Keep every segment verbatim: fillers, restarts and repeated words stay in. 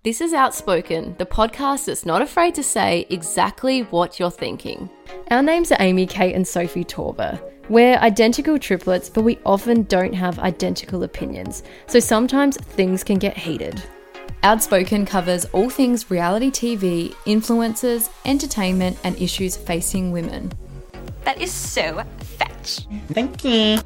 This is Outspoken, the podcast that's not afraid to say exactly what you're thinking. Our names are Amy, Kate and Sophie Torber. We're identical triplets, but we often don't have identical opinions, so sometimes things can get heated. Outspoken covers all things reality T V, influencers, entertainment and issues facing women. That is so fetch. Thank you.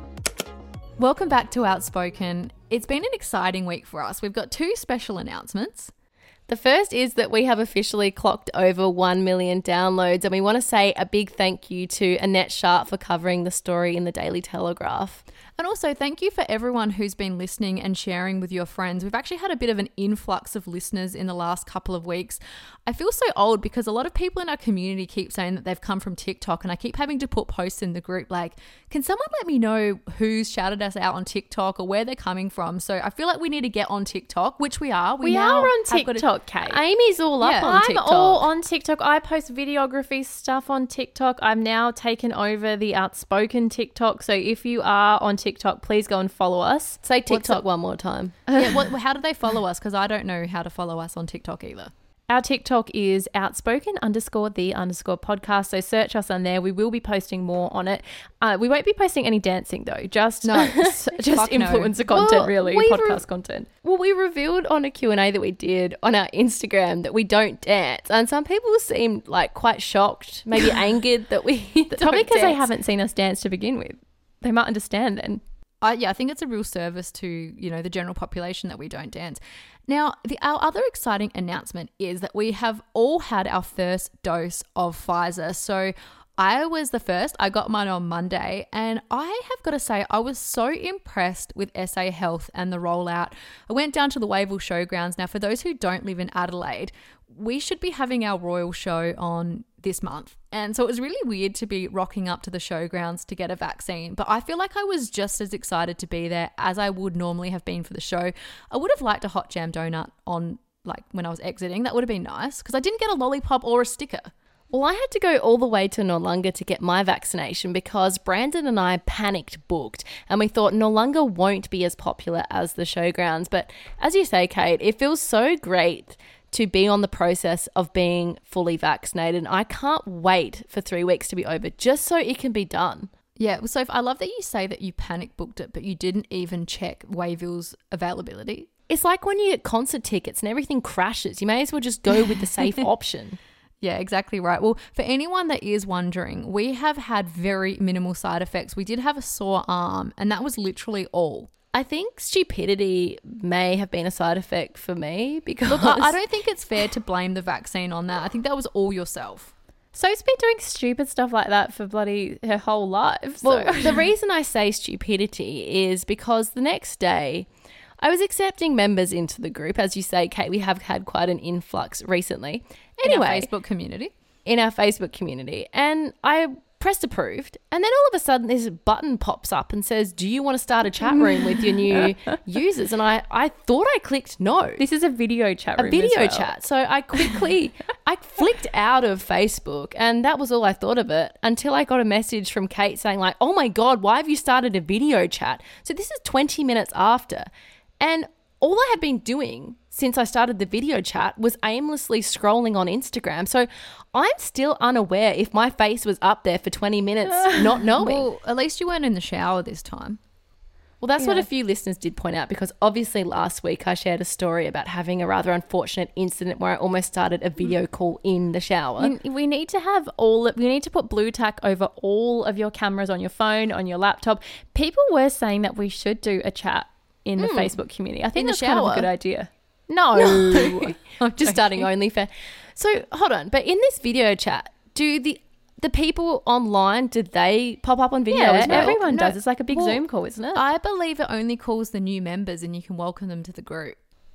Welcome back to Outspoken. It's been an exciting week for us. We've got two special announcements. The first is that we have officially clocked over one million downloads, and we want to say a big thank you to Annette Sharp for covering the story in the Daily Telegraph. And also thank you for everyone who's been listening and sharing with your friends. We've actually had a bit of an influx of listeners in the last couple of weeks. I feel so old because a lot of people in our community keep saying that they've come from TikTok, and I keep having to put posts in the group like, can someone let me know who's shouted us out on TikTok or where they're coming from? So I feel like we need to get on TikTok, which we are. We, we are on TikTok, Kate. Amy's all up yeah, on I'm TikTok. I'm all on TikTok. I post videography stuff on TikTok. I've now taken over the Outspoken TikTok. So if you are on TikTok, please go and follow us. Say TikTok one more time. Yeah, what, how do they follow us? Because I don't know how to follow us on TikTok either. Our TikTok is outspoken underscore the underscore podcast. So search us on there. We will be posting more on it. Uh, we won't be posting any dancing though. Just no, just Fuck influencer no. content, Well, really we podcast re- content. Well, we revealed on a Q and A that we did on our Instagram that we don't dance, and some people seemed like quite shocked, maybe angered that we don't Probably because they dance. haven't seen us dance to begin with. They might understand then. I, yeah, I think it's a real service to, you know, the general population that we don't dance. Now, the, our other exciting announcement is that we have all had our first dose of Pfizer. So I was the first. I got mine on Monday, and I have got to say I was so impressed with S A Health and the rollout. I went down to the Wavell Showgrounds. Now, for those who don't live in Adelaide, we should be having our Royal Show on this month. And so it was really weird to be rocking up to the showgrounds to get a vaccine. But I feel like I was just as excited to be there as I would normally have been for the show. I would have liked a hot jam donut on, like, when I was exiting. That would have been nice because I didn't get a lollipop or a sticker. Well, I had to go all the way to Noarlunga to get my vaccination because Brandon and I panicked booked, and we thought Noarlunga won't be as popular as the showgrounds. But as you say, Kate, it feels so great to be on the process of being fully vaccinated. And I can't wait for three weeks to be over just so it can be done. Yeah, so if, I love that you say that you panic booked it, but you didn't even check Wavell's availability. It's like when you get concert tickets and everything crashes. You may as well just go with the safe option. Yeah, exactly right. Well, for anyone that is wondering, we have had very minimal side effects. We did have a sore arm, and that was literally all. I think stupidity may have been a side effect for me because Look, I, I don't think it's fair to blame the vaccine on that. I think that was all yourself. So's been doing stupid stuff like that for bloody her whole life. So. Well, the reason I say stupidity is because the next day I was accepting members into the group. As you say, Kate, we have had quite an influx recently. Anyway, in our Facebook community. In our Facebook community. And I pressed approved, and then all of a sudden this button pops up and says, do you want to start a chat room with your new users? And I, I thought I clicked no. This is a video chat room A video as well. chat. So I quickly, I flicked out of Facebook, and that was all I thought of it until I got a message from Kate saying like, oh my God, why have you started a video chat? So this is twenty minutes after. And all I have been doing since I started the video chat was aimlessly scrolling on Instagram. So I'm still unaware if my face was up there for twenty minutes, not knowing. Well, at least you weren't in the shower this time. Well, that's Yeah. what a few listeners did point out, because obviously last week I shared a story about having a rather unfortunate incident where I almost started a video call in the shower. We, we need to have all, we need to put blue tack over all of your cameras on your phone, on your laptop. People were saying that we should do a chat in the Facebook community. I think In the that's kind of shower? a good idea. No, No. I'm just starting OnlyFans. So hold on, but in this video chat, do the the people online, did they pop up on video Yeah, as well? everyone No. does. It's like a big Well, Zoom call, isn't it? I believe it only calls the new members and you can welcome them to the group.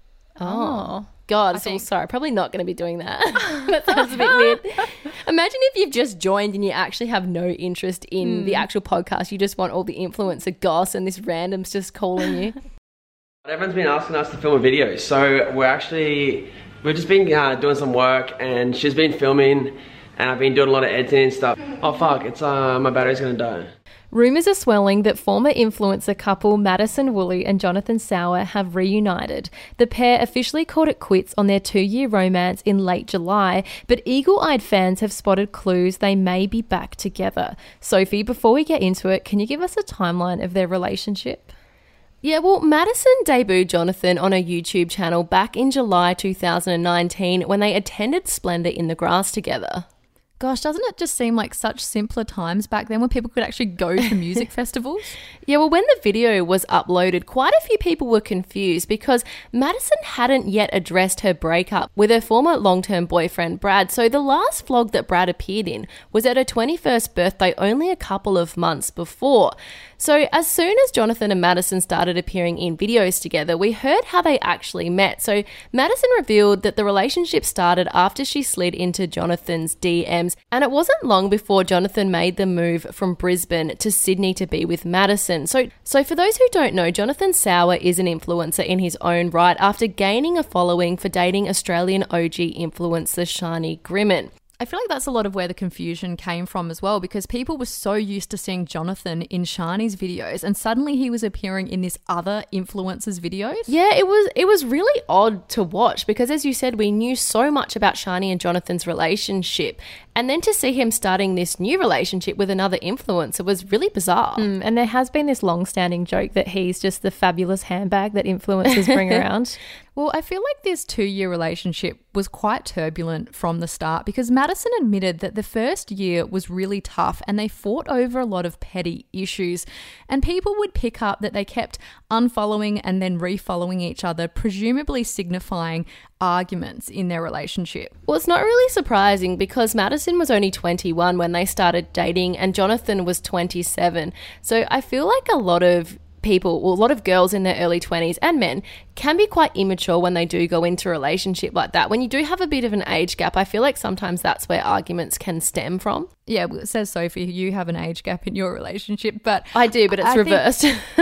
Oh, God, I so think- sorry. Probably not going to be doing that. That sounds a bit weird. Imagine if you've just joined and you actually have no interest in the actual podcast. You just want all the influencer goss and this random's just calling you. Everyone's been asking us to film a video, so we're actually, we've just been uh, doing some work, and she's been filming, and I've been doing a lot of editing and stuff. Oh fuck, it's uh, my battery's gonna die. Rumours are swelling that former influencer couple Madison Woolley and Jonathan Sauer have reunited. The pair officially called it quits on their two-year romance in late July, but eagle-eyed fans have spotted clues they may be back together. Sophie, before we get into it, can you give us a timeline of their relationship? Yeah, well, Madison debuted Jonathan on a YouTube channel back in July two thousand nineteen when they attended Splendour in the Grass together. Gosh, doesn't it just seem like such simpler times back then when people could actually go to music festivals? Yeah, well, when the video was uploaded, quite a few people were confused because Madison hadn't yet addressed her breakup with her former long-term boyfriend, Brad. So the last vlog that Brad appeared in was at her twenty-first birthday only a couple of months before. So as soon as Jonathan and Madison started appearing in videos together, we heard how they actually met. So Madison revealed that the relationship started after she slid into Jonathan's D Ms, and it wasn't long before Jonathan made the move from Brisbane to Sydney to be with Madison. So, so for those who don't know, Jonathan Sauer is an influencer in his own right after gaining a following for dating Australian O G influencer Shani Grimmin. I feel like that's a lot of where the confusion came from as well, because people were so used to seeing Jonathan in Shani's videos and suddenly he was appearing in this other influencer's videos. Yeah, it was it was really odd to watch because, as you said, we knew so much about Shani and Jonathan's relationship, and then to see him starting this new relationship with another influencer was really bizarre. Mm, and there has been this long-standing joke that he's just the fabulous handbag that influencers bring around. Well, I feel like this two-year relationship was quite turbulent from the start because Madison admitted that the first year was really tough and they fought over a lot of petty issues. And people would pick up that they kept unfollowing and then refollowing each other, presumably signifying arguments in their relationship. Well, it's not really surprising because Madison was only twenty-one when they started dating and Jonathan was twenty-seven. So I feel like a lot of people, well, a lot of girls in their early twenties and men can be quite immature when they do go into a relationship like that. When you do have a bit of an age gap, I feel like sometimes that's where arguments can stem from. Yeah, well, it says, Sophie, you have an age gap in your relationship, but I do, but it's I reversed.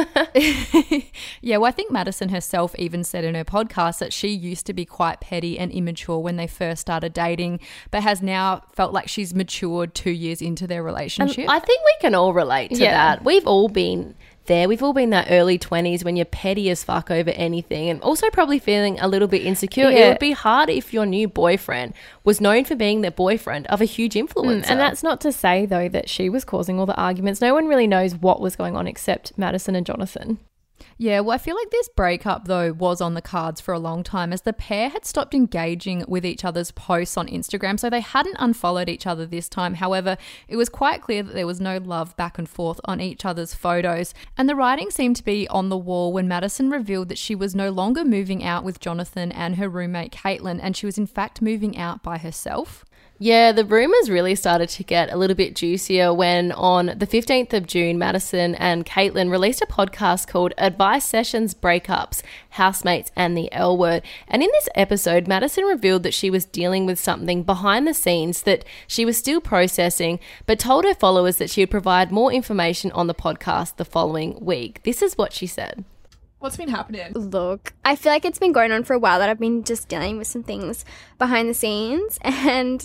Think, yeah, well, I think Madison herself even said in her podcast that she used to be quite petty and immature when they first started dating, but has now felt like she's matured two years into their relationship. And I think we can all relate to Yeah. that. We've all been there. We've all been that early twenties when you're petty as fuck over anything and also probably feeling a little bit insecure. Yeah. It would be hard if your new boyfriend was known for being the boyfriend of a huge influencer. Mm, and that's not to say, though, that she was causing all the arguments. No one really knows what was going on except Madison and Jonathan. Yeah, well, I feel like this breakup, though, was on the cards for a long time as the pair had stopped engaging with each other's posts on Instagram, so they hadn't unfollowed each other this time. However, it was quite clear that there was no love back and forth on each other's photos, and the writing seemed to be on the wall when Madison revealed that she was no longer moving out with Jonathan and her roommate Caitlin, and she was in fact moving out by herself. Yeah, the rumours really started to get a little bit juicier when on the fifteenth of June, Madison and Caitlin released a podcast called Advice Sessions, Breakups, Housemates and the L Word. And in this episode, Madison revealed that she was dealing with something behind the scenes that she was still processing, but told her followers that she would provide more information on the podcast the following week. This is what she said. What's been happening? Look, I feel like it's been going on for a while that I've been just dealing with some things behind the scenes and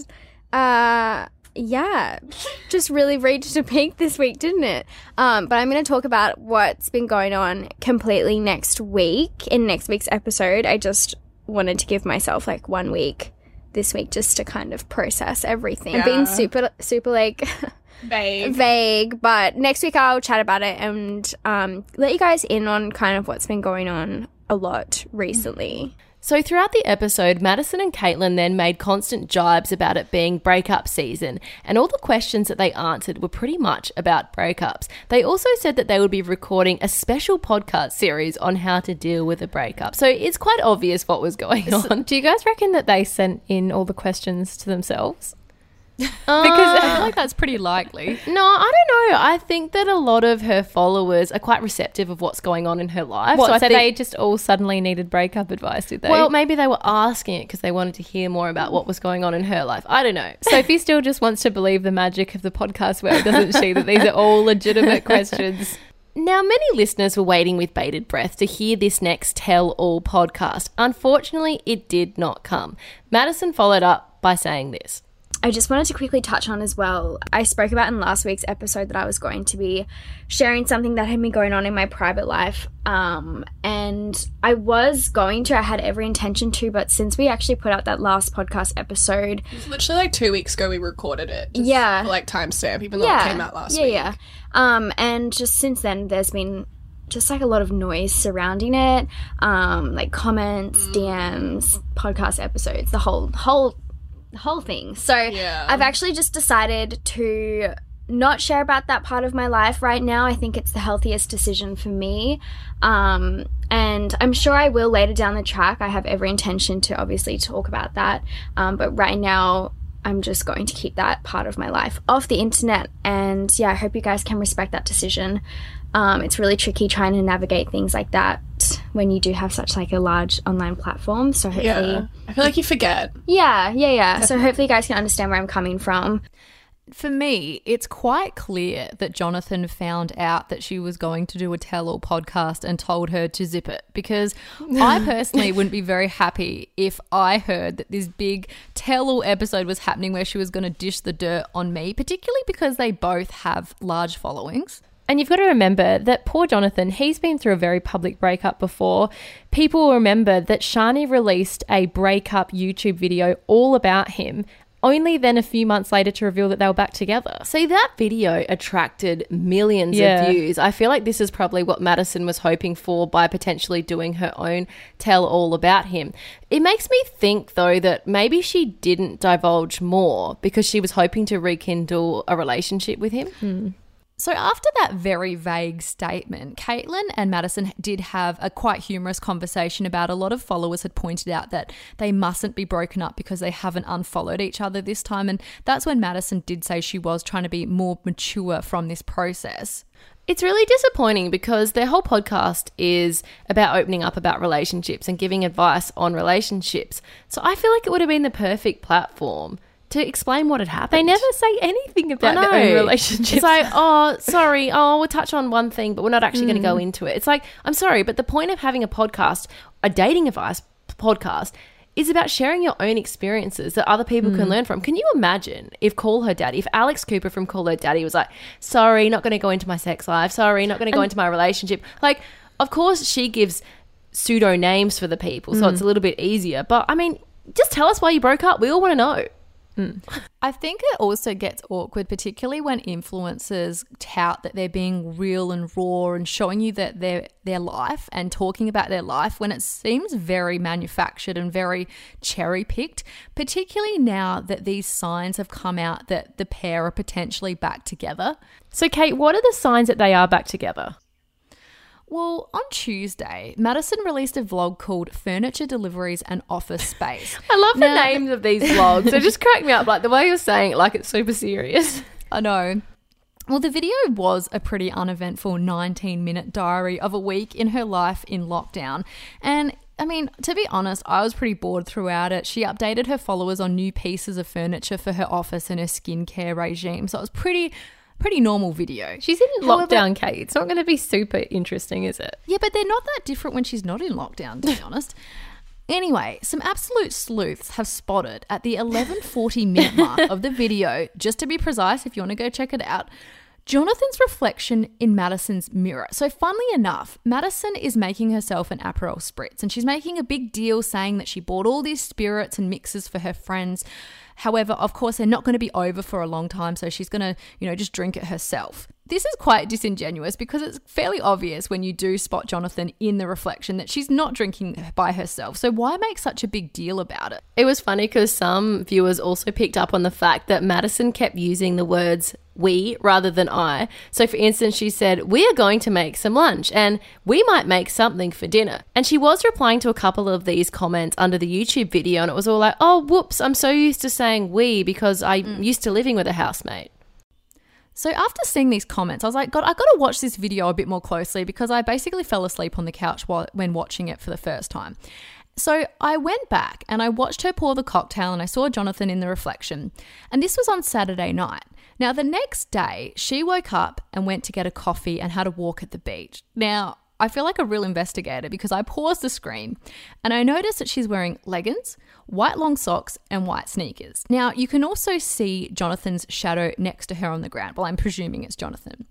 uh yeah, just really reached a peak this week, didn't it? Um, but I'm going to talk about what's been going on completely next week in next week's episode. I just wanted to give myself like one week this week just to kind of process everything. Yeah. I'm being super, super like Vague. vague, but next week I'll chat about it and um, let you guys in on kind of what's been going on a lot recently. So throughout the episode, Madison and Caitlin then made constant jibes about it being breakup season, and all the questions that they answered were pretty much about breakups. They also said that they would be recording a special podcast series on how to deal with a breakup. So it's quite obvious what was going on. So, do you guys reckon that they sent in all the questions to themselves? Because I feel like that's pretty likely. No, I don't know. I think that a lot of her followers are quite receptive of what's going on in her life. What, so I so think, they just all suddenly needed breakup advice, did they? well, maybe they were asking it because they wanted to hear more about what was going on in her life. I don't know. Sophie still just wants to believe the magic of the podcast world, doesn't she? That these are all legitimate questions. Now, many listeners were waiting with bated breath to hear this next Tell All podcast. Unfortunately, it did not come. Madison followed up by saying this. I just wanted to quickly touch on as well. I spoke about in last week's episode that I was going to be sharing something that had been going on in my private life. Um, and I was going to, I had every intention to, but since we actually put out that last podcast episode. It was literally like two weeks ago we recorded it. Just yeah. For like timestamp, even though yeah, it came out last yeah, week. Yeah, yeah. Um, and just since then, there's been just like a lot of noise surrounding it. Um, like comments, mm. D Ms, podcast episodes, the whole, whole, the whole thing. So yeah. I've actually just decided to not share about that part of my life right now. I think it's the healthiest decision for me. Um, and I'm sure I will later down the track. I have every intention to obviously talk about that. Um, but right now I'm just going to keep that part of my life off the internet. And yeah, I hope you guys can respect that decision. Um, it's really tricky trying to navigate things like that when you do have such like a large online platform. So hopefully, yeah. I feel like you forget. Yeah, yeah, yeah. Definitely. So hopefully you guys can understand where I'm coming from. For me, it's quite clear that Jonathan found out that she was going to do a tell-all podcast and told her to zip it, because I personally wouldn't be very happy if I heard that this big tell-all episode was happening where she was going to dish the dirt on me, particularly because they both have large followings. And you've got to remember that poor Jonathan, he's been through a very public breakup before. People will remember that Shani released a breakup YouTube video all about him, only then a few months later to reveal that they were back together. See, that video attracted millions yeah. of views. I feel like this is probably what Madison was hoping for by potentially doing her own tell-all about him. It makes me think, though, that maybe she didn't divulge more because she was hoping to rekindle a relationship with him. Hmm. So after that very vague statement, Caitlin and Madison did have a quite humorous conversation about a lot of followers had pointed out that they mustn't be broken up because they haven't unfollowed each other this time. And that's when Madison did say she was trying to be more mature from this process. It's really disappointing because their whole podcast is about opening up about relationships and giving advice on relationships. So I feel like it would have been the perfect platform to explain what had happened. They never say anything about their own relationships. It's like, oh, sorry, oh, we'll touch on one thing, but we're not actually mm. going to go into it. It's like, I'm sorry, but the point of having a podcast, a dating advice podcast, is about sharing your own experiences that other people mm. can learn from. Can you imagine if Call Her Daddy, if Alex Cooper from Call Her Daddy was like, sorry, not going to go into my sex life, sorry, not going to go into my relationship. Like, of course she gives pseudo names for the people, so mm. it's a little bit easier. But, I mean, just tell us why you broke up. We all want to know. Mm. I think it also gets awkward, particularly when influencers tout that they're being real and raw and showing you that their their life and talking about their life when it seems very manufactured and very cherry-picked, particularly now that these signs have come out that the pair are potentially back together. So, Kate, what are the signs that they are back together? Well, on Tuesday, Madison released a vlog called Furniture Deliveries and Office Space. I love now, the names of these vlogs. They just crack me up, like the way you're saying it, like it's super serious. I know. Well, the video was a pretty uneventful nineteen-minute diary of a week in her life in lockdown. And I mean, to be honest, I was pretty bored throughout it. She updated her followers on new pieces of furniture for her office and her skincare regime. So it was pretty... Pretty normal video. She's in However, lockdown, Kate. It's not going to be super interesting, is it? Yeah, but they're not that different when she's not in lockdown, to be honest. Anyway, some absolute sleuths have spotted at the eleven forty minute mark of the video, just to be precise, if you want to go check it out, Jonathan's reflection in Madison's mirror. So funnily enough, Madison is making herself an Aperol Spritz, and she's making a big deal saying that she bought all these spirits and mixes for her friends. However, of course, they're not going to be over for a long time, so she's going to, you know, just drink it herself. This is quite disingenuous because it's fairly obvious when you do spot Jonathan in the reflection that she's not drinking by herself. So why make such a big deal about it? It was funny because some viewers also picked up on the fact that Madison kept using the words we rather than I. So for instance, she said, we are going to make some lunch and we might make something for dinner. And she was replying to a couple of these comments under the YouTube video, and it was all like, oh, whoops, I'm so used to saying we because I'm mm. used to living with a housemate. So after seeing these comments, I was like, God, I got to watch this video a bit more closely because I basically fell asleep on the couch while, when watching it for the first time. So I went back and I watched her pour the cocktail and I saw Jonathan in the reflection. And this was on Saturday night. Now, the next day, she woke up and went to get a coffee and had a walk at the beach. Now, I feel like a real investigator because I paused the screen and I noticed that she's wearing leggings, white long socks and white sneakers. Now, you can also see Jonathan's shadow next to her on the ground. Well, I'm presuming it's Jonathan.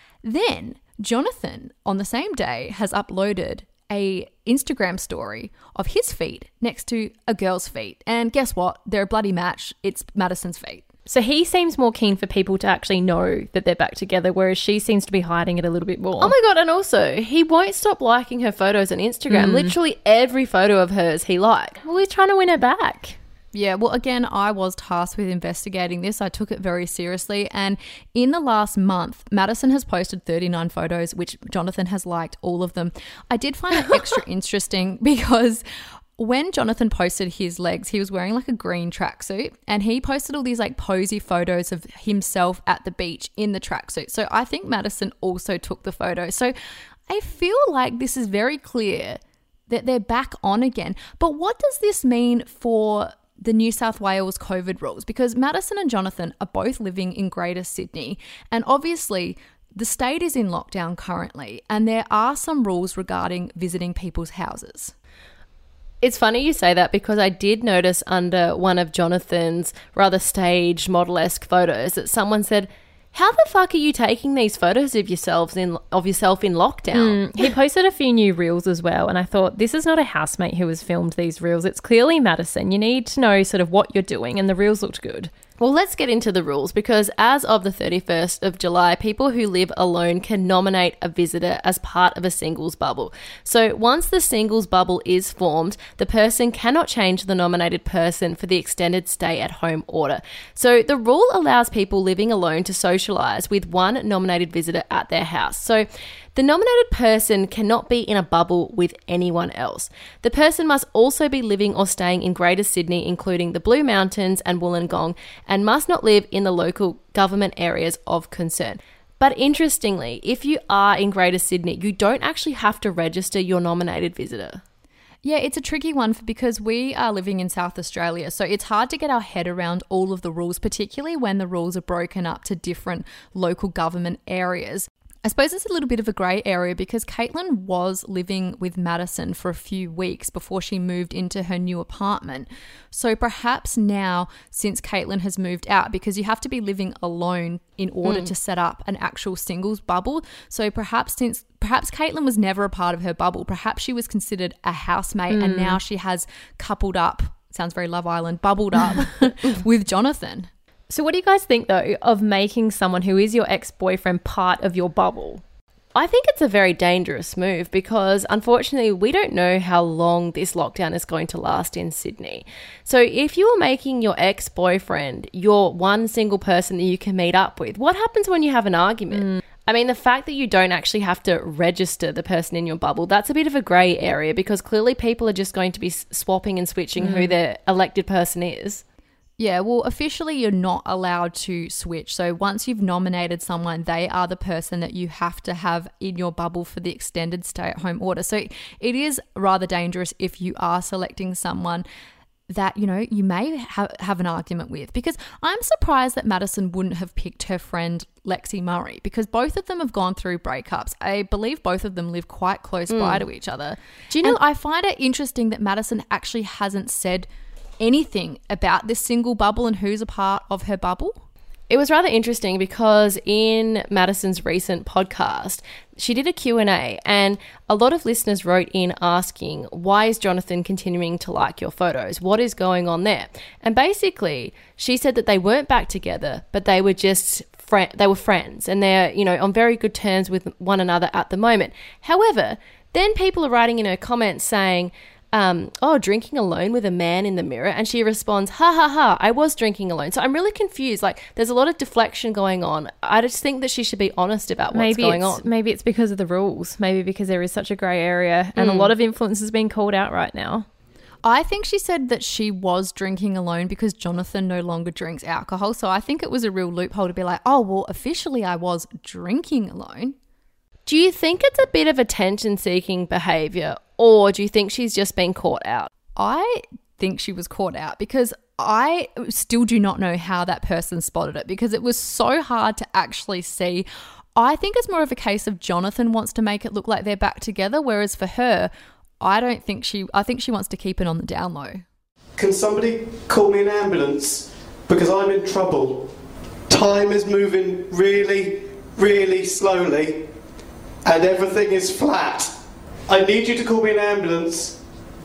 Then Jonathan, on the same day, has uploaded a Instagram story of his feet next to a girl's feet. And guess what? They're a bloody match. It's Madison's feet. So he seems more keen for people to actually know that they're back together, whereas she seems to be hiding it a little bit more. Oh my God, and also, he won't stop liking her photos on Instagram. Mm. Literally every photo of hers he liked. Well, he's trying to win her back. Yeah, well, again, I was tasked with investigating this. I took it very seriously. And in the last month, Madison has posted thirty-nine photos, which Jonathan has liked all of them. I did find it extra interesting because when Jonathan posted his legs, he was wearing like a green tracksuit and he posted all these like posy photos of himself at the beach in the tracksuit. So I think Madison also took the photo. So I feel like this is very clear that they're back on again. But what does this mean for the New South Wales COVID rules? Because Madison and Jonathan are both living in Greater Sydney, and obviously the state is in lockdown currently, and there are some rules regarding visiting people's houses. It's funny you say that because I did notice under one of Jonathan's rather staged model-esque photos that someone said, how the fuck are you taking these photos of yourselves in of yourself in lockdown? Mm, he posted a few new reels as well, and I thought, this is not a housemate who has filmed these reels. It's clearly Madison. You need to know sort of what you're doing, and the reels looked good. Well, let's get into the rules because as of the thirty-first of July, people who live alone can nominate a visitor as part of a singles bubble. So once the singles bubble is formed, the person cannot change the nominated person for the extended stay-at-home order. So the rule allows people living alone to socialise with one nominated visitor at their house. So the nominated person cannot be in a bubble with anyone else. The person must also be living or staying in Greater Sydney, including the Blue Mountains and Wollongong, and must not live in the local government areas of concern. But interestingly, if you are in Greater Sydney, you don't actually have to register your nominated visitor. Yeah, it's a tricky one because we are living in South Australia, so it's hard to get our head around all of the rules, particularly when the rules are broken up to different local government areas. I suppose it's a little bit of a grey area because Caitlin was living with Madison for a few weeks before she moved into her new apartment. So perhaps now, since Caitlin has moved out, because you have to be living alone in order mm. to set up an actual singles bubble. So perhaps since perhaps Caitlin was never a part of her bubble, perhaps she was considered a housemate mm. and now she has coupled up, sounds very Love Island, bubbled up with Jonathan. So what do you guys think, though, of making someone who is your ex-boyfriend part of your bubble? I think it's a very dangerous move because, unfortunately, we don't know how long this lockdown is going to last in Sydney. So if you are making your ex-boyfriend your one single person that you can meet up with, what happens when you have an argument? Mm. I mean, the fact that you don't actually have to register the person in your bubble, that's a bit of a grey area because clearly people are just going to be swapping and switching mm. who their elected person is. Yeah, well, officially you're not allowed to switch. So once you've nominated someone, they are the person that you have to have in your bubble for the extended stay-at-home order. So it is rather dangerous if you are selecting someone that, you know, you may ha- have an argument with. Because I'm surprised that Madison wouldn't have picked her friend Lexi Murray because both of them have gone through breakups. I believe both of them live quite close mm. by to each other. Do you know, and I find it interesting that Madison actually hasn't said anything about this single bubble and who's a part of her bubble. It was rather interesting because in Madison's recent podcast, she did a Q and A and a lot of listeners wrote in asking, why is Jonathan continuing to like your photos? What is going on there? And basically, she said that they weren't back together, but they were just fri- they were friends and they're, you know, on very good terms with one another at the moment. However, then people are writing in her comments saying, Um, oh, drinking alone with a man in the mirror. And she responds, ha ha ha, I was drinking alone. So I'm really confused. Like there's a lot of deflection going on. I just think that she should be honest about what's maybe going it's, on. Maybe it's because of the rules. Maybe because there is such a grey area and mm. a lot of influencers being called out right now. I think she said that she was drinking alone because Jonathan no longer drinks alcohol. So I think it was a real loophole to be like, oh, well, officially I was drinking alone. Do you think it's a bit of attention-seeking behaviour or do you think she's just been caught out? I think she was caught out because I still do not know how that person spotted it because it was so hard to actually see. I think it's more of a case of Jonathan wants to make it look like they're back together, whereas for her, I don't think she, I think she wants to keep it on the down low. Can somebody call me an ambulance? Because I'm in trouble. Time is moving really, really slowly, and everything is flat. I need you to call me an ambulance,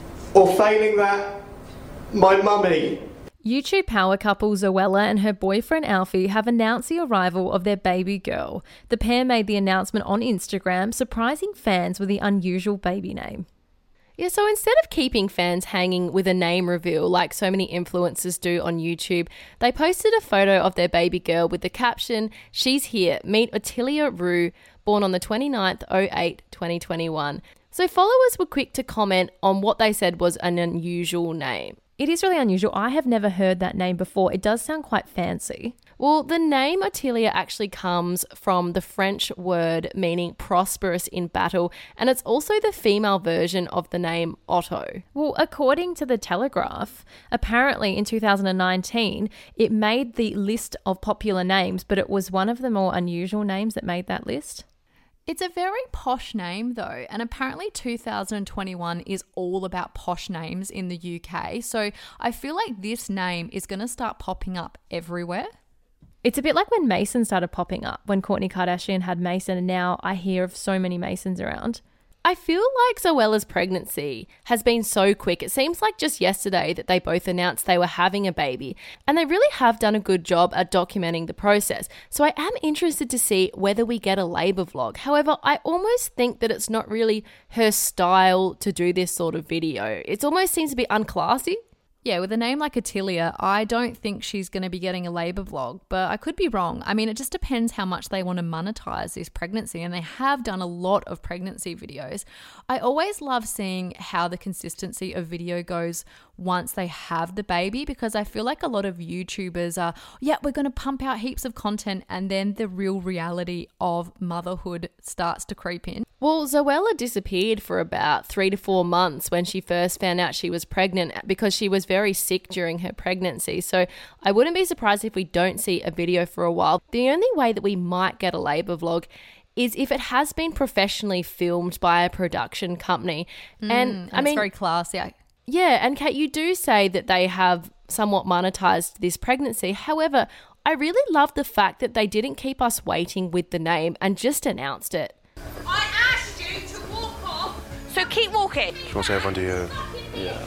or failing that, my mummy. YouTube power couple Zoella and her boyfriend Alfie have announced the arrival of their baby girl. The pair made the announcement on Instagram, surprising fans with the unusual baby name. Yeah, so instead of keeping fans hanging with a name reveal like so many influencers do on YouTube, they posted a photo of their baby girl with the caption, "She's here, meet Ottilia Rue, born on the twenty-ninth of August twenty twenty-one. So followers were quick to comment on what they said was an unusual name. It is really unusual. I have never heard that name before. It does sound quite fancy. Well, the name Ottilia actually comes from the French word meaning prosperous in battle, and it's also the female version of the name Otto. Well, according to the Telegraph, apparently in two thousand nineteen, it made the list of popular names, but it was one of the more unusual names that made that list. It's a very posh name though, and apparently two thousand twenty-one is all about posh names in the U K, so I feel like this name is going to start popping up everywhere. It's a bit like when Mason started popping up, when Kourtney Kardashian had Mason, and now I hear of so many Masons around. I feel like Zoella's pregnancy has been so quick. It seems like just yesterday that they both announced they were having a baby, and they really have done a good job at documenting the process. So I am interested to see whether we get a labour vlog. However, I almost think that it's not really her style to do this sort of video. It almost seems to be unclassy. Yeah, with a name like Ottilia, I don't think she's going to be getting a labour vlog, but I could be wrong. I mean, it just depends how much they want to monetize this pregnancy, and they have done a lot of pregnancy videos. I always love seeing how the consistency of video goes once they have the baby, because I feel like a lot of YouTubers are, yeah, we're going to pump out heaps of content, and then the real reality of motherhood starts to creep in. Well, Zoella disappeared for about three to four months when she first found out she was pregnant, because she was very sick during her pregnancy. So I wouldn't be surprised if we don't see a video for a while. The only way that we might get a labour vlog is if it has been professionally filmed by a production company. Mm, and, and I it's mean, very classy. Yeah, and Kate, you do say that they have somewhat monetized this pregnancy. However, I really love the fact that they didn't keep us waiting with the name and just announced it. I asked you to walk off, so keep walking. She wants everyone to hear. Yeah.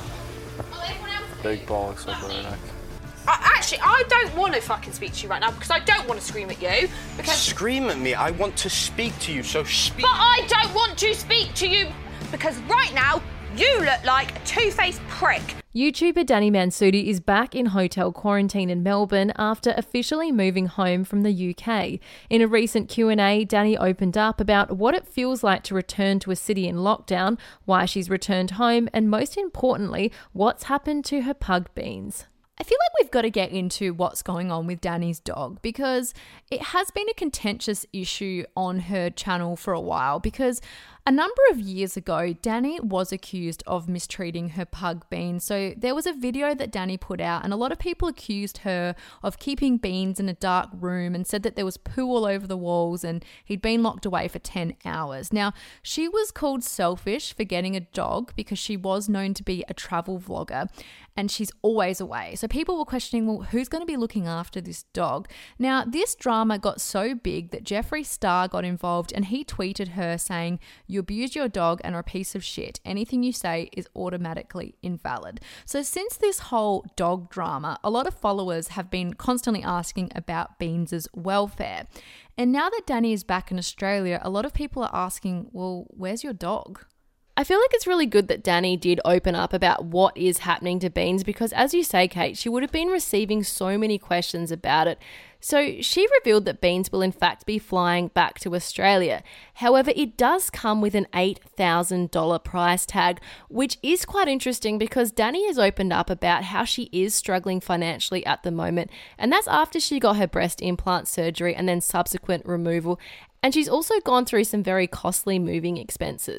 Big bollocks up her neck. Uh, actually, I don't want to fucking speak to you right now because I don't want to scream at you. Because Scream at me. I want to speak to you, so speak. But I don't want to speak to you because right now you look like a two-faced prick. YouTuber Danny Mansuti is back in hotel quarantine in Melbourne after officially moving home from the U K. In a recent Q and A, Danny opened up about what it feels like to return to a city in lockdown, why she's returned home, and most importantly, what's happened to her pug Beans. I feel like we've got to get into what's going on with Danny's dog, because it has been a contentious issue on her channel for a while, because a number of years ago, Danny was accused of mistreating her pug Beans. So there was a video that Danny put out, and a lot of people accused her of keeping Beans in a dark room and said that there was poo all over the walls and he'd been locked away for ten hours. Now, she was called selfish for getting a dog because she was known to be a travel vlogger and she's always away. So people were questioning, well, who's going to be looking after this dog? Now, this drama got so big that Jeffree Star got involved, and he tweeted her saying, "You abuse your dog and are a piece of shit. Anything you say is automatically invalid." So since this whole dog drama, a lot of followers have been constantly asking about Beans' welfare. And now that Danny is back in Australia, a lot of people are asking, well, where's your dog? I feel like it's really good that Danny did open up about what is happening to Beans, because as you say, Kate, she would have been receiving so many questions about it. So she revealed that Beans will in fact be flying back to Australia. However, it does come with an eight thousand dollars price tag, which is quite interesting because Danny has opened up about how she is struggling financially at the moment. And that's after she got her breast implant surgery and then subsequent removal. And she's also gone through some very costly moving expenses.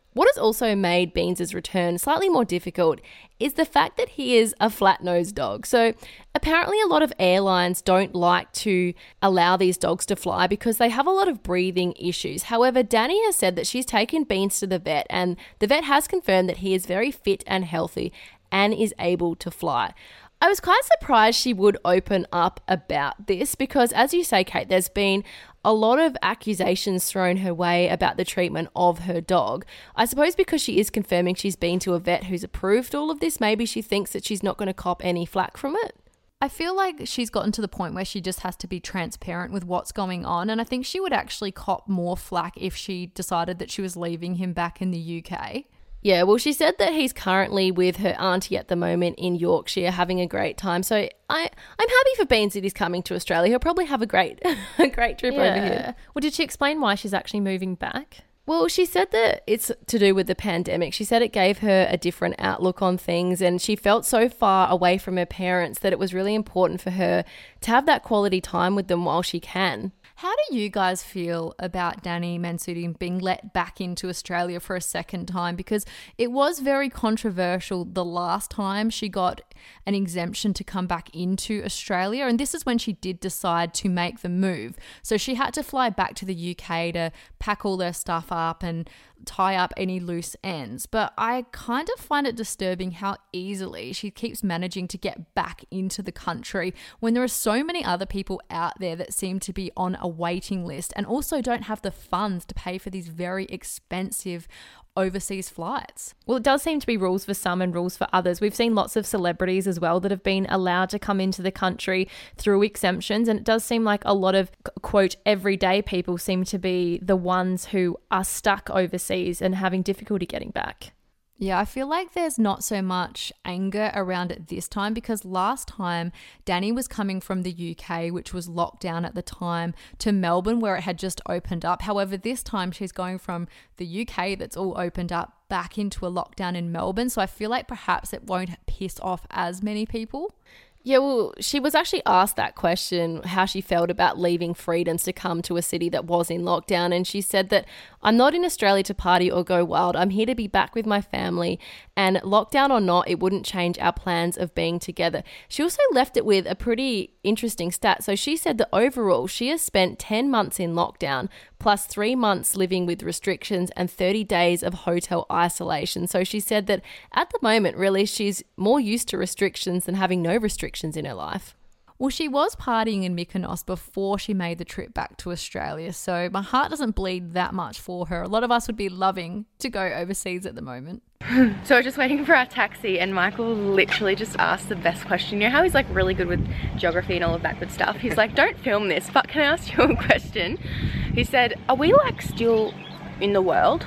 What has also made Beans' return slightly more difficult is the fact that he is a flat-nosed dog. So apparently a lot of airlines don't like to allow these dogs to fly because they have a lot of breathing issues. However, Danny has said that she's taken Beans to the vet, and the vet has confirmed that he is very fit and healthy and is able to fly. I was quite surprised she would open up about this because, as you say, Kate, there's been a lot of accusations thrown her way about the treatment of her dog. I suppose because she is confirming she's been to a vet who's approved all of this, maybe she thinks that she's not going to cop any flack from it. I feel like she's gotten to the point where she just has to be transparent with what's going on, and I think she would actually cop more flack if she decided that she was leaving him back in the U K. Yeah, well, she said that he's currently with her auntie at the moment in Yorkshire having a great time. So I, I'm happy for Beans that he's coming to Australia. He'll probably have a great a great trip Yeah. over here. Well, did she explain why she's actually moving back? Well, she said that it's to do with the pandemic. She said it gave her a different outlook on things, and she felt so far away from her parents that it was really important for her to have that quality time with them while she can. How do you guys feel about Danny Mansuti being let back into Australia for a second time? Because it was very controversial the last time she got an exemption to come back into Australia. And this is when she did decide to make the move. So she had to fly back to the U K to pack all their stuff up and tie up any loose ends. But I kind of find it disturbing how easily she keeps managing to get back into the country when there are so many other people out there that seem to be on a waiting list and also don't have the funds to pay for these very expensive overseas flights. Well, it does seem to be rules for some and rules for others. We've seen lots of celebrities as well that have been allowed to come into the country through exemptions, and it does seem like a lot of, quote, everyday people seem to be the ones who are stuck overseas and having difficulty getting back. Yeah, I feel like there's not so much anger around it this time because last time Danny was coming from the U K, which was locked down at the time, to Melbourne where it had just opened up. However, this time she's going from the U K that's all opened up back into a lockdown in Melbourne. So I feel like perhaps it won't piss off as many people. Yeah, well, she was actually asked that question, how she felt about leaving freedoms to come to a city that was in lockdown. And she said that, I'm not in Australia to party or go wild. I'm here to be back with my family. And lockdown or not, it wouldn't change our plans of being together. She also left it with a pretty interesting stat. So she said that overall, she has spent ten months in lockdown, plus three months living with restrictions and thirty days of hotel isolation. So she said that at the moment, really, she's more used to restrictions than having no restrictions in her life. Well, she was partying in Mykonos before she made the trip back to Australia, so my heart doesn't bleed that much for her. A lot of us would be loving to go overseas at the moment. So I was just waiting for our taxi and Michael literally just asked the best question. You know how he's like really good with geography and all of that good stuff? He's like, don't film this, but can I ask you a question? He said, are we like still in the world?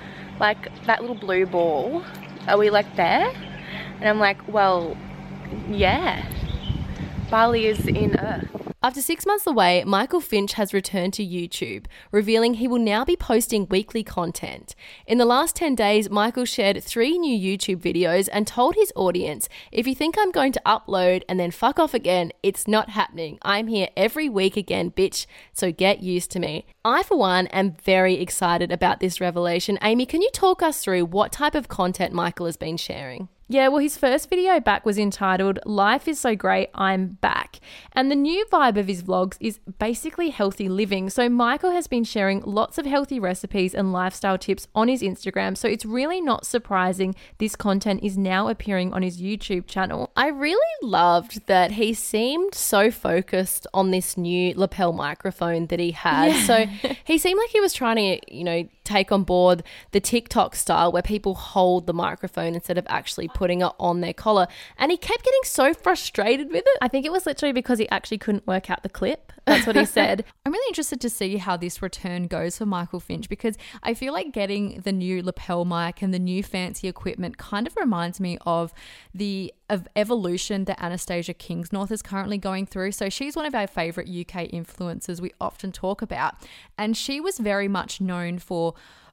Like that little blue ball, are we like there? And I'm like, well, yeah. Bali is in Earth. After six months away, Michael Finch has returned to YouTube, revealing he will now be posting weekly content. In the last ten days, Michael shared three new YouTube videos and told his audience, if you think I'm going to upload and then fuck off again, it's not happening. I'm here every week again, bitch, so get used to me. I, for one, am very excited about this revelation. Amy, can you talk us through what type of content Michael has been sharing? Yeah, well, his first video back was entitled Life is So Great, I'm Back. And the new vibe of his vlogs is basically healthy living. So Michael has been sharing lots of healthy recipes and lifestyle tips on his Instagram. So it's really not surprising this content is now appearing on his YouTube channel. I really loved that he seemed so focused on this new lapel microphone that he had. Yeah. So he seemed like he was trying to, you know, take on board the TikTok style where people hold the microphone instead of actually putting it on their collar. And he kept getting so frustrated with it. I think it was literally because he actually couldn't work out the clip. That's what he said. I'm really interested to see how this return goes for Michael Finch because I feel like getting the new lapel mic and the new fancy equipment kind of reminds me of the of evolution that Anastasia Kingsnorth is currently going through. So she's one of our favourite U K influencers we often talk about. And she was very much known for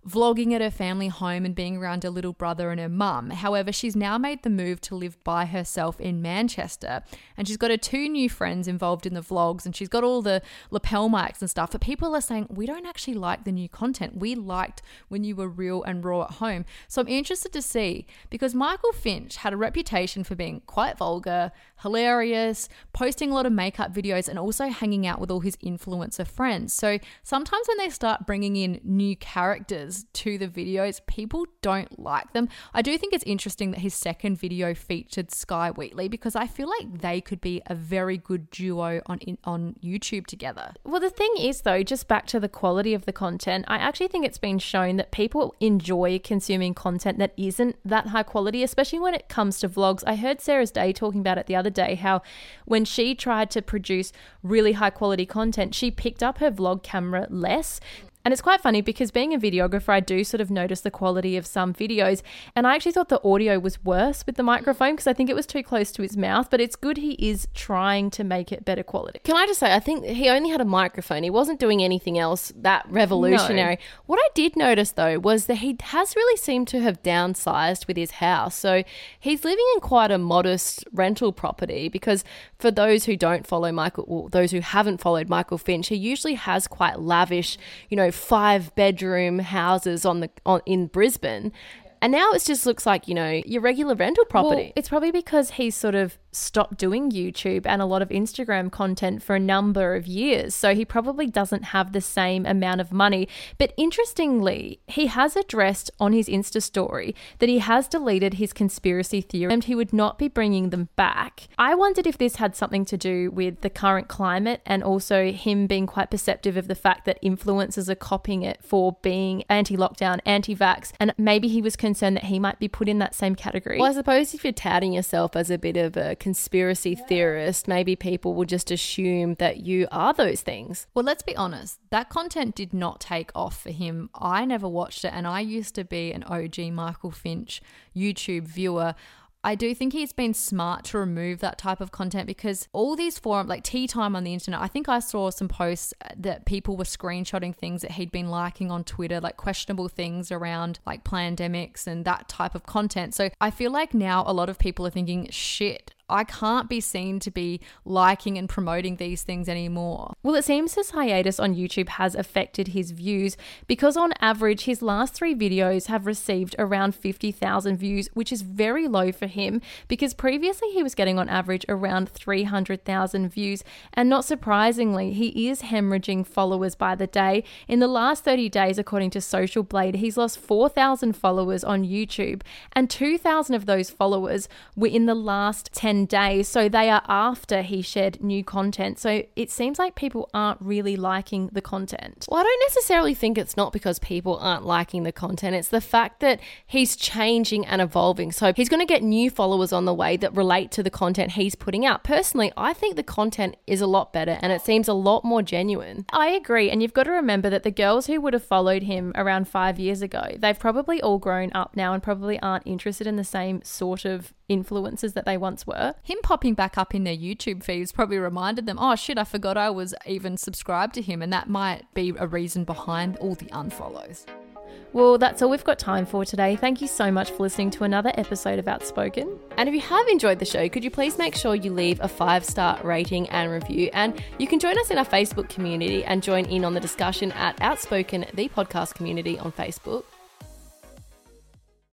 vlogging at her family home and being around her little brother and her mum. However, she's now made the move to live by herself in Manchester, and she's got her two new friends involved in the vlogs, and she's got all the lapel mics and stuff. But people are saying, we don't actually like the new content. We liked when you were real and raw at home. So I'm interested to see, because Michael Finch had a reputation for being quite vulgar, hilarious, posting a lot of makeup videos, and also hanging out with all his influencer friends. So sometimes when they start bringing in new characters to the videos, people don't like them. I do think it's interesting that his second video featured Sky Wheatley, because I feel like they could be a very good duo on in, on YouTube together. Well, the thing is, though, just back to the quality of the content, I actually think it's been shown that people enjoy consuming content that isn't that high quality, especially when it comes to vlogs. I heard Sarah's Day talking about it the other day, how when she tried to produce really high quality content, she picked up her vlog camera less. And it's quite funny because being a videographer, I do sort of notice the quality of some videos. And I actually thought the audio was worse with the microphone because I think it was too close to his mouth. But it's good he is trying to make it better quality. Can I just say, I think he only had a microphone. He wasn't doing anything else that revolutionary. No. What I did notice, though, was that he has really seemed to have downsized with his house. So he's living in quite a modest rental property, because for those who don't follow Michael, well, those who haven't followed Michael Finch, he usually has quite lavish, you know, five bedroom houses on the on in Brisbane. And now it just looks like, you know, your regular rental property. Well, it's probably because he's sort of stopped doing YouTube and a lot of Instagram content for a number of years. So he probably doesn't have the same amount of money. But interestingly, he has addressed on his Insta story that he has deleted his conspiracy theory and he would not be bringing them back. I wondered if this had something to do with the current climate and also him being quite perceptive of the fact that influencers are copying it for being anti-lockdown, anti-vax, and maybe he was concerned that he might be put in that same category. Well, I suppose if you're touting yourself as a bit of a conspiracy yeah. theorist, maybe people will just assume that you are those things. Well, let's be honest, that content did not take off for him. I never watched it, and I used to be an O G Michael Finch YouTube viewer. I do think he's been smart to remove that type of content, because all these forums, like Tea Time on the internet, I think I saw some posts that people were screenshotting things that he'd been liking on Twitter, like questionable things around like pandemics and that type of content. So I feel like now a lot of people are thinking, shit, I can't be seen to be liking and promoting these things anymore. Well, it seems his hiatus on YouTube has affected his views, because on average, his last three videos have received around fifty thousand views, which is very low for him, because previously he was getting on average around three hundred thousand views. And not surprisingly, he is hemorrhaging followers by the day. In the last thirty days, according to Social Blade, he's lost four thousand followers on YouTube, and two thousand of those followers were in the last ten days, so they are after he shared new content. So it seems like people aren't really liking the content. Well, I don't necessarily think it's not because people aren't liking the content. It's the fact that he's changing and evolving. So he's going to get new followers on the way that relate to the content he's putting out. Personally, I think the content is a lot better and it seems a lot more genuine. I agree, and you've got to remember that the girls who would have followed him around five years ago, they've probably all grown up now and probably aren't interested in the same sort of influencers that they once were. Him popping back up in their YouTube feeds probably reminded them, oh shit, I forgot I was even subscribed to him, and that might be a reason behind all the unfollows. Well, that's all we've got time for today. Thank you so much for listening to another episode of Outspoken. And if you have enjoyed the show, could you please make sure you leave a five-star rating and review? And you can join us in our Facebook community and join in on the discussion at Outspoken, the podcast community on Facebook.